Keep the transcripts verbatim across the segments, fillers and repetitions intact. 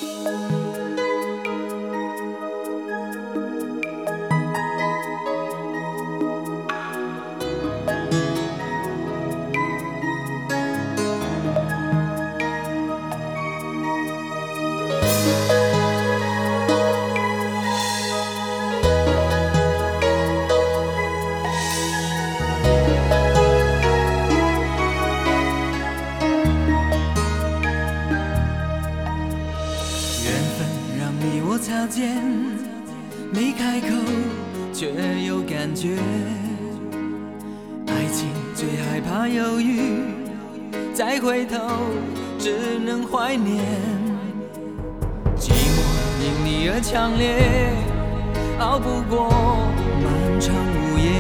擦肩，没开口却有感觉。爱情最害怕犹豫，再回头只能怀念。寂寞因你而强烈，熬不过漫长午夜。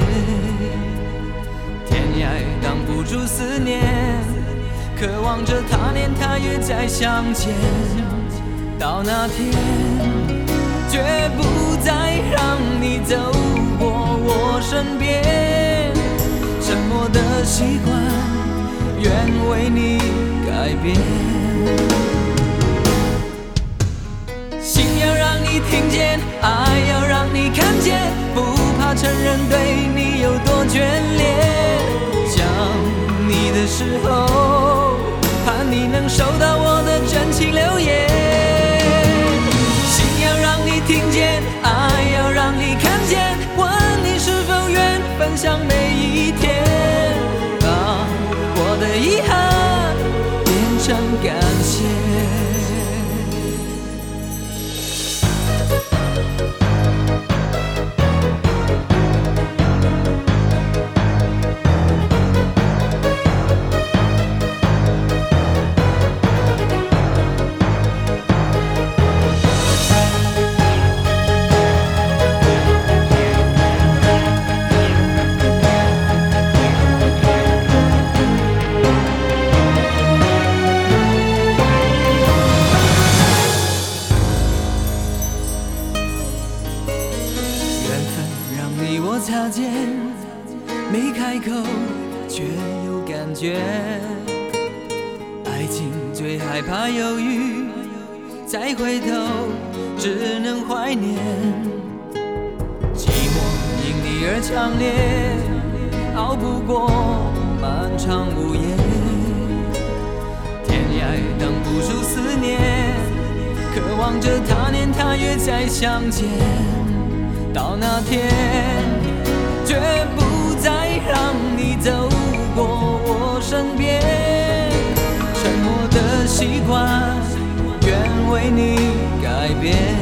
天涯挡不住思念，渴望着他年他月再相见。到那天，绝不再让你走过我身边，沉默的习惯，愿为你改变。心要让你听见，爱要让你看见，不怕承认对你有多眷恋。想你的时候，盼你能收到我的真情留言。听见，爱要让你看见，问你是否愿分享每一天，把我的遗憾变成感谢。擦肩，没开口却有感觉。爱情最害怕犹豫，再回头只能怀念。寂寞因你而强烈，熬不过漫长午夜。天涯挡不住思念，渴望着他年他月再相见。到那天，绝不再让你走过我身边，沉默的习惯，愿为你改变。